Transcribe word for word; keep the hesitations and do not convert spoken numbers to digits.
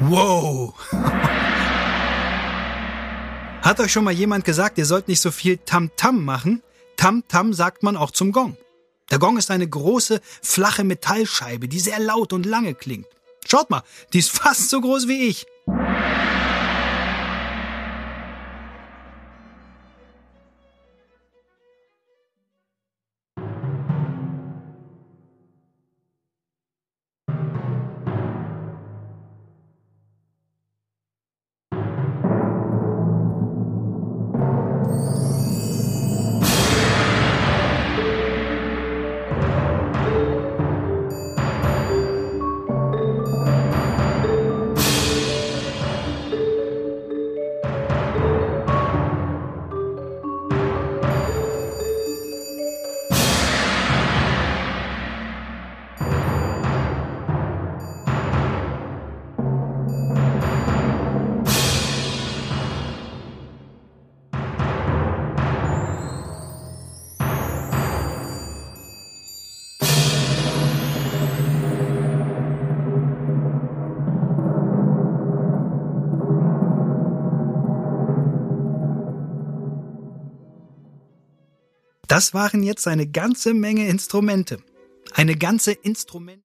Wow! Hat euch schon mal jemand gesagt, ihr sollt nicht so viel Tamtam machen? Tamtam sagt man auch zum Gong. Der Gong ist eine große, flache Metallscheibe, die sehr laut und lange klingt. Schaut mal, die ist fast so groß wie ich. Das waren jetzt eine ganze Menge Instrumente. Eine ganze Instrument.